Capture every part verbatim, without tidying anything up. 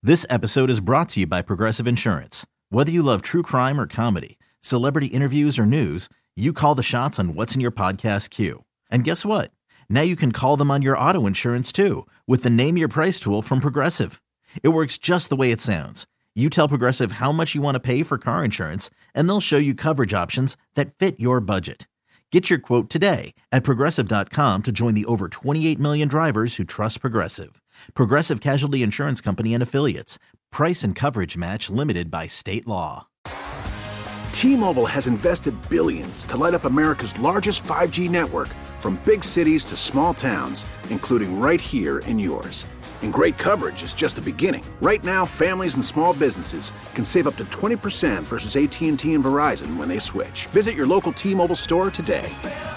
This episode is brought to you by Progressive Insurance. Whether you love true crime or comedy, celebrity interviews or news, you call the shots on what's in your podcast queue. And guess what? Now you can call them on your auto insurance too with the Name Your Price tool from Progressive. It works just the way it sounds. You tell Progressive how much you want to pay for car insurance, and they'll show you coverage options that fit your budget. Get your quote today at Progressive dot com to join the over twenty-eight million drivers who trust Progressive. Progressive Casualty Insurance Company and Affiliates. Price and coverage match limited by state law. T-Mobile has invested billions to light up America's largest five G network, from big cities to small towns, including right here in yours. And great coverage is just the beginning. Right now, families and small businesses can save up to twenty percent versus A T and T and Verizon when they switch. Visit your local T-Mobile store today.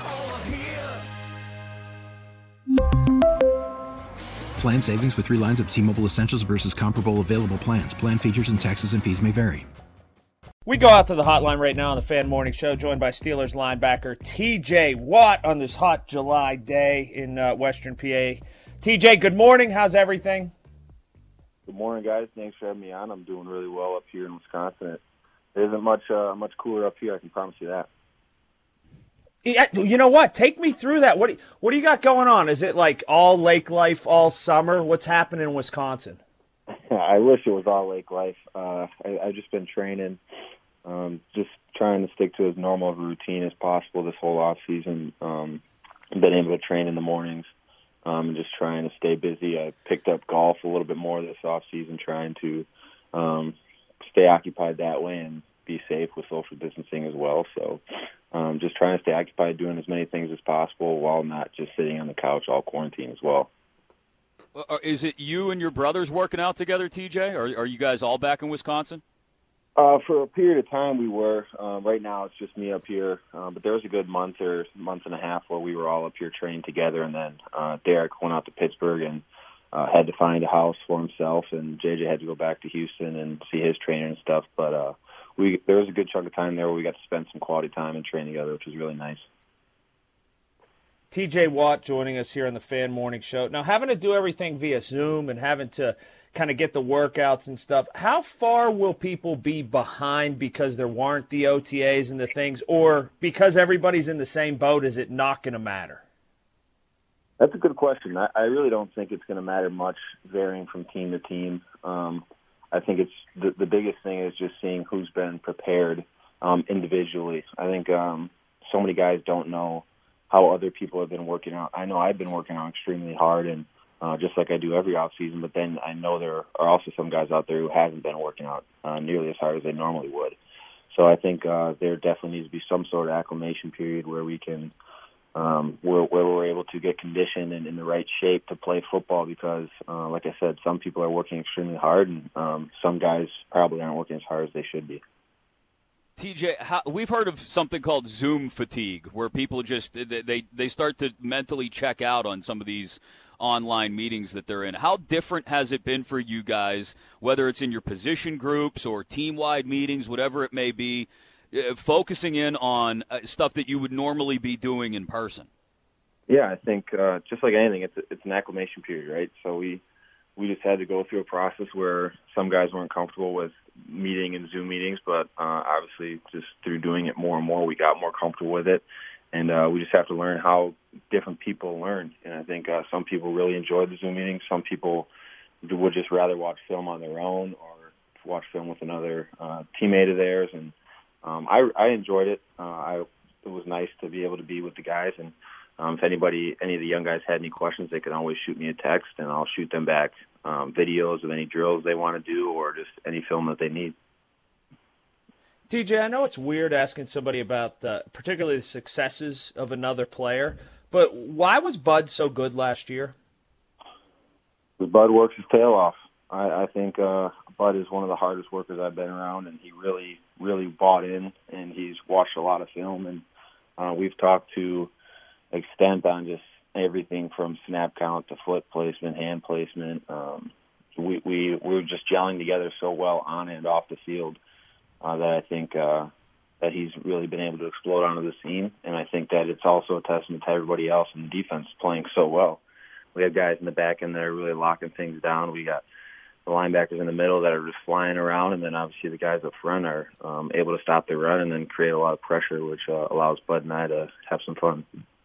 Plan savings with three lines of T-Mobile Essentials versus comparable available plans. Plan features and taxes and fees may vary. We go out to the hotline right now on the Fan Morning Show, joined by Steelers linebacker T J Watt on this hot July day in uh, Western P A. T J, good morning. How's everything? Good morning, guys. Thanks for having me on. I'm doing really well up here in Wisconsin. It isn't much uh, much cooler up here, I can promise you that. Yeah, you know what? Take me through that. What do you, what do you got going on? Is it like all lake life all summer? What's happening in Wisconsin? I wish it was all lake life. Uh, I, I've just been training, um, just trying to stick to as normal of a routine as possible this whole off season. Um, I've been able to train in the mornings. Um, and just trying to stay busy. I picked up golf a little bit more this off season, trying to um, stay occupied that way and be safe with social distancing as well. So um, just trying to stay occupied, doing as many things as possible while not just sitting on the couch all quarantine as well. Uh, is it you and your brothers working out together, T J? Or are you guys all back in Wisconsin? Uh, for a period of time, we were. Uh, right now, it's just me up here. Uh, but there was a good month or month and a half where we were all up here training together. And then uh, Derek went out to Pittsburgh and uh, had to find a house for himself. And J J had to go back to Houston and see his trainer and stuff. But uh, we there was a good chunk of time there where we got to spend some quality time and train together, which was really nice. T J Watt joining us here on the Fan Morning Show. Now, having to do everything via Zoom and having to kind of get the workouts and stuff, how far will people be behind because there weren't the O T As and the things, or because everybody's in the same boat, is it not going to matter? That's a good question. I, I really don't think it's going to matter much varying from team to team. Um, I think it's the, the biggest thing is just seeing who's been prepared um, individually. I think um, so many guys don't know how other people have been working out. I know I've been working out extremely hard, and Uh, just like I do every off season, but then I know there are also some guys out there who haven't been working out uh, nearly as hard as they normally would. So I think uh, there definitely needs to be some sort of acclimation period where we can, um, where, where we're able to get conditioned and in the right shape to play football. Because, uh, like I said, some people are working extremely hard, and um, some guys probably aren't working as hard as they should be. T J, how, we've heard of something called Zoom fatigue, where people just they, they they start to mentally check out on some of these online meetings that they're in. How different has it been for you guys, whether it's in your position groups or team-wide meetings, whatever it may be, uh, focusing in on uh, stuff that you would normally be doing in person? Yeah, I think uh, just like anything, it's a, it's an acclimation period, right? So we we just had to go through a process where some guys weren't comfortable with meeting and Zoom meetings, but uh, obviously just through doing it more and more, we got more comfortable with it. And uh, we just have to learn how different people learn. And I think uh, some people really enjoy the Zoom meetings. Some people would just rather watch film on their own or watch film with another uh, teammate of theirs. And um, I, I enjoyed it. Uh, I, it was nice to be able to be with the guys. And um, if anybody, any of the young guys had any questions, they could always shoot me a text, and I'll shoot them back um, videos of any drills they want to do or just any film that they need. T J, I know it's weird asking somebody about uh, particularly the successes of another player, but why was Bud so good last year? Bud works his tail off. I, I think uh, Bud is one of the hardest workers I've been around, and he really, really bought in, and he's watched a lot of film, and uh, we've talked to extent on just everything from snap count to foot placement, hand placement. Um, we, we, we're just gelling together so well on and off the field. Uh, that I think uh, that he's really been able to explode onto the scene, and I think that it's also a testament to everybody else in the defense playing so well. We have guys in the back end that are really locking things down. We got the linebackers in the middle that are just flying around, and then obviously the guys up front are um, able to stop the run and then create a lot of pressure, which uh, allows Bud and I to have some fun.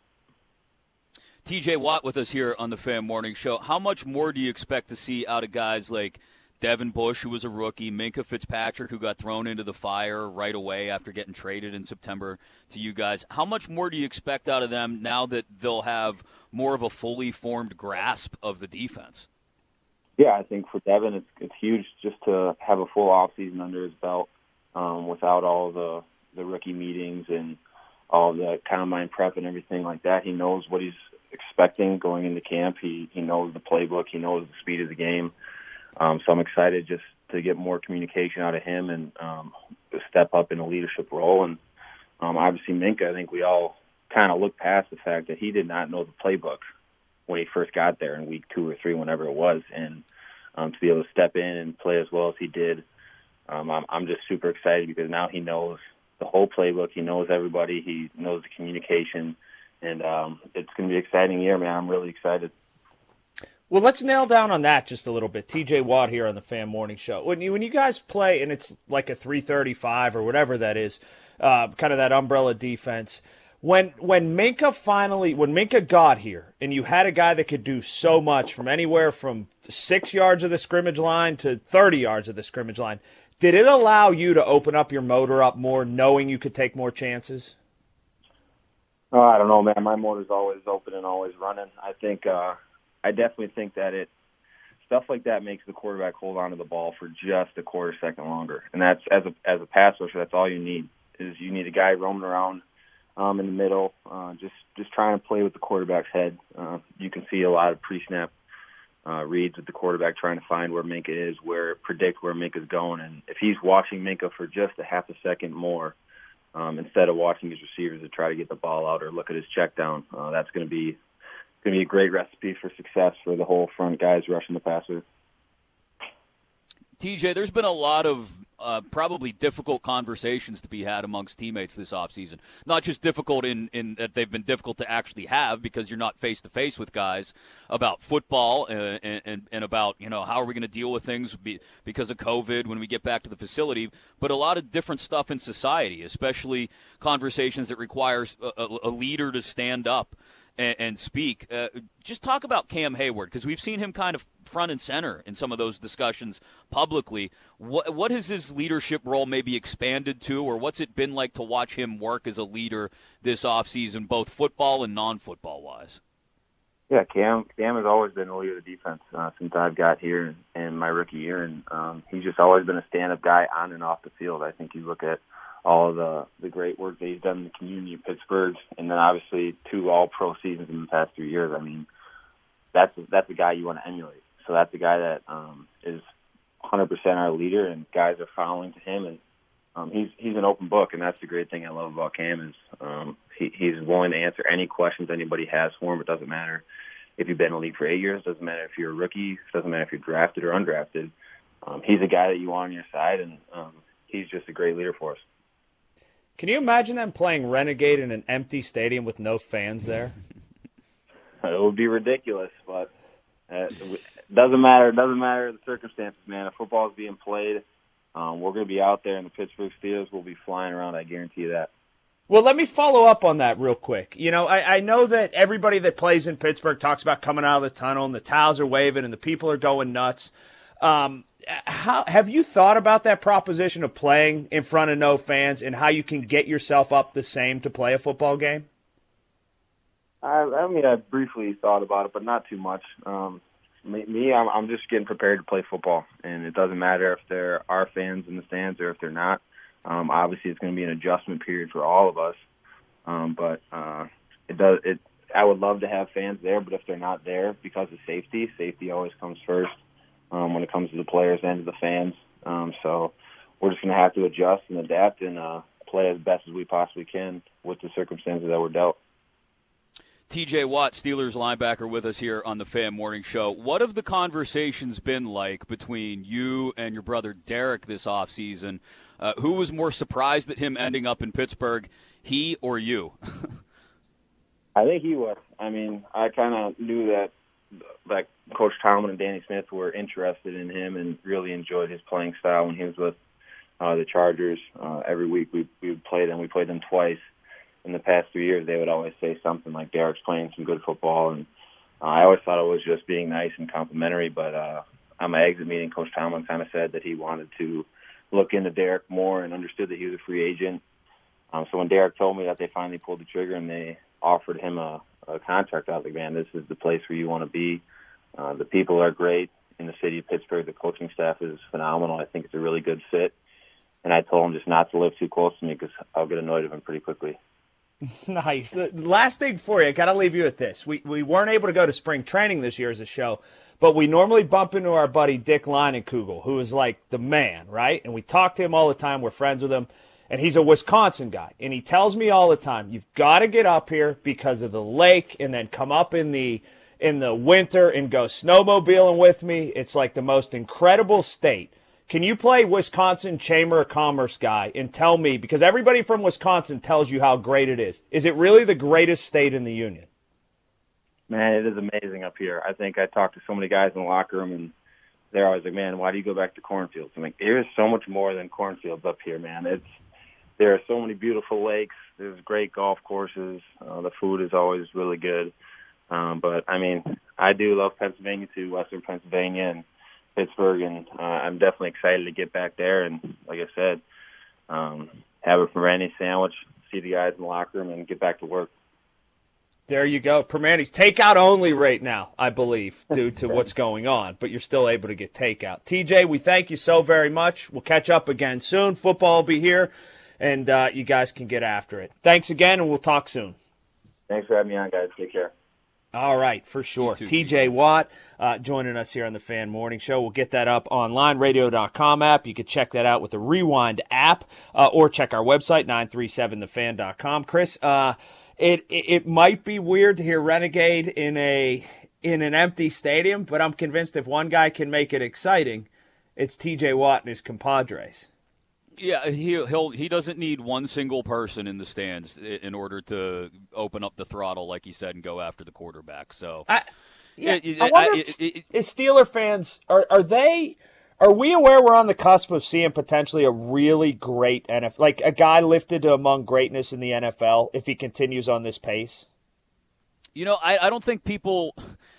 T J Watt with us here on the Fan Morning Show. How much more do you expect to see out of guys like Devin Bush, who was a rookie, Minkah Fitzpatrick, who got thrown into the fire right away after getting traded in September to you guys? How much more do you expect out of them now that they'll have more of a fully formed grasp of the defense? Yeah, I think for Devin, it's it's huge just to have a full off season under his belt um, without all the the rookie meetings and all the combine prep and everything like that. He knows what he's expecting going into camp. He he knows the playbook. He knows the speed of the game. Um, so I'm excited just to get more communication out of him and um, step up in a leadership role. And um, obviously Minkah, I think we all kind of look past the fact that he did not know the playbook when he first got there in week two or three, whenever it was. And um, to be able to step in and play as well as he did, um, I'm, I'm just super excited because now he knows the whole playbook. He knows everybody. He knows the communication. And um, it's going to be an exciting year, man. I'm really excited. Well, let's nail down on that just a little bit. T J Watt here on the Fan Morning Show. When you when you guys play and it's like a three thirty-five or whatever that is, uh, kind of that umbrella defense, when when Minkah finally, when Minkah got here and you had a guy that could do so much from anywhere from six yards of the scrimmage line to thirty yards of the scrimmage line, did it allow you to open up your motor up more knowing you could take more chances? Oh, I don't know, man. My motor's always open and always running. I think uh, I definitely think that it stuff like that makes the quarterback hold on to the ball for just a quarter second longer, and that's as a as a pass rusher. That's all you need is you need a guy roaming around um, in the middle, uh, just just trying to play with the quarterback's head. Uh, you can see a lot of pre-snap uh, reads with the quarterback trying to find where Minkah is, where predict where Minkah's going, and if he's watching Minkah for just a half a second more. Um, instead of watching his receivers to try to get the ball out or look at his check down, uh, that's going to be going to be a great recipe for success for the whole front guys rushing the passer. T J, there's been a lot of uh, probably difficult conversations to be had amongst teammates this offseason. Not just difficult in, in that they've been difficult to actually have because you're not face-to-face with guys about football uh, and, and about, you know, how are we going to deal with things be, because of COVID when we get back to the facility, but a lot of different stuff in society, especially conversations that require a, a leader to stand up and, and speak. Uh, just talk about Cam Hayward, because we've seen him kind of front and center in some of those discussions publicly. What what has his leadership role maybe expanded to, or what's it been like to watch him work as a leader this offseason, both football and non-football wise? Yeah, Cam Cam has always been the leader of the defense uh, since I've got here in, in my rookie year, and um, he's just always been a stand-up guy on and off the field. I think you look at all of the, the great work that he's done in the community of Pittsburgh, and then obviously two all-pro seasons in the past three years. I mean, that's that's a guy you want to emulate. So that's a guy that um, is one hundred percent our leader, and guys are following to him, and um, he's he's an open book, and that's the great thing I love about Cam is um, he, he's willing to answer any questions anybody has for him. It doesn't matter if you've been in the league for eight years. It doesn't matter if you're a rookie. It doesn't matter if you're drafted or undrafted. Um, he's a guy that you want on your side, and um, he's just a great leader for us. Can you imagine them playing Renegade in an empty stadium with no fans there? It would be ridiculous, but uh, it doesn't matter. It doesn't matter the circumstances, man. If football is being played, um, we're going to be out there, and the Pittsburgh Steelers will be flying around. I guarantee you that. Well, let me follow up on that real quick. You know, I, I know that everybody that plays in Pittsburgh talks about coming out of the tunnel, and the towels are waving, and the people are going nuts. Um, how have you thought about that proposition of playing in front of no fans and how you can get yourself up the same to play a football game? I, I mean, I briefly thought about it, but not too much. Um, me, me I'm, I'm just getting prepared to play football, and it doesn't matter if there are fans in the stands or if they're not. Um, obviously, it's going to be an adjustment period for all of us, um, but uh, it does. It. I would love to have fans there, but if they're not there because of safety, safety always comes first um, when it comes to the players and to the fans. Um, so we're just going to have to adjust and adapt and uh, play as best as we possibly can with the circumstances that we're dealt. T J Watt, Steelers linebacker, with us here on the Fan Morning Show. What have the conversations been like between you and your brother Derek this offseason? Uh, who was more surprised at him ending up in Pittsburgh, he or you? I think he was. I mean, I kind of knew that like Coach Tomlin and Danny Smith were interested in him and really enjoyed his playing style when he was with uh, the Chargers. Uh, every week we we would play them. We played them twice. In the past three years, they would always say something like Derek's playing some good football, and uh, I always thought it was just being nice and complimentary. But uh, at my exit meeting, Coach Tomlin kind of said that he wanted to look into Derek more and understood that he was a free agent. Um, so when Derek told me that they finally pulled the trigger and they offered him a, a contract, I was like, man, this is the place where you want to be. Uh, the people are great in the city of Pittsburgh. The coaching staff is phenomenal. I think it's a really good fit. And I told him just not to live too close to me because I'll get annoyed with him pretty quickly. Nice. The last thing for you, I got to leave you with this. We we weren't able to go to spring training this year as a show, but we normally bump into our buddy Dick Leinenkugel, who is like the man, right? And we talk to him all the time. We're friends with him. And he's a Wisconsin guy. And he tells me all the time, you've got to get up here because of the lake and then come up in the in the winter and go snowmobiling with me. It's like the most incredible state. Can you play Wisconsin Chamber of Commerce guy and tell me, because everybody from Wisconsin tells you how great it is, is it really the greatest state in the union? Man, it is amazing up here. I think I talked to so many guys in the locker room, and they're always like, man, why do you go back to cornfields? I'm like, there's so much more than cornfields up here, man. It's There are so many beautiful lakes. There's great golf courses. Uh, the food is always really good. Um, but, I mean, I do love Pennsylvania too, Western Pennsylvania, and Pittsburgh, and uh, I'm definitely excited to get back there and, like I said, um, have a Permane sandwich, see the guys in the locker room, and get back to work. There you go. Permane's takeout only right now, I believe, due to what's going on, but you're still able to get takeout. T J, we thank you so very much. We'll catch up again soon. Football will be here, and uh, you guys can get after it. Thanks again, and we'll talk soon. Thanks for having me on, guys. Take care. All right, for sure. T J Watt uh, joining us here on the Fan Morning Show. We'll get that up online, radio dot com app. You can check that out with the Rewind app uh, or check our website, nine three seven the fan dot com. Chris, uh, it, it it might be weird to hear Renegade in a in an empty stadium, but I'm convinced if one guy can make it exciting, it's T J Watt and his compadres. Yeah, he he'll he doesn't need one single person in the stands in order to open up the throttle, like he said, and go after the quarterback. So, I, yeah, it, it, I wonder I, if it, it, is Steeler fans are are they are we aware we're on the cusp of seeing potentially a really great N F L, like a guy lifted among greatness in the N F L if he continues on this pace? You know, I, I don't think people.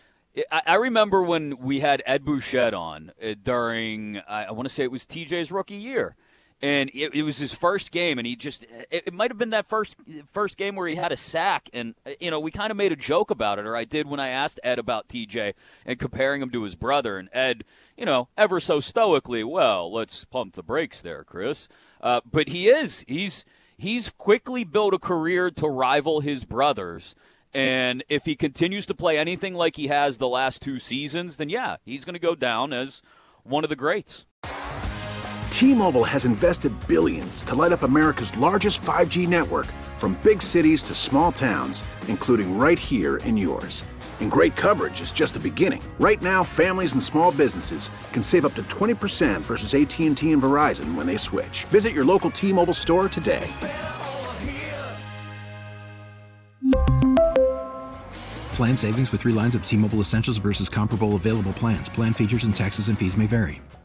I, I remember when we had Ed Bouchette on uh, during I, I want to say it was T J's rookie year. And it, it was his first game, and he just it, – it might have been that first first game where he had a sack. And, you know, we kind of made a joke about it, or I did when I asked Ed about T J and comparing him to his brother. And Ed, you know, ever so stoically, well, let's pump the brakes there, Chris. Uh, but he is. He's he's quickly built a career to rival his brothers. And if he continues to play anything like he has the last two seasons, then, yeah, he's going to go down as one of the greats. T-Mobile has invested billions to light up America's largest five G network, from big cities to small towns, including right here in yours. And great coverage is just the beginning. Right now, families and small businesses can save up to twenty percent versus A T and T and Verizon when they switch. Visit your local T-Mobile store today. Plan savings with three lines of T-Mobile Essentials versus comparable available plans. Plan features and taxes and fees may vary.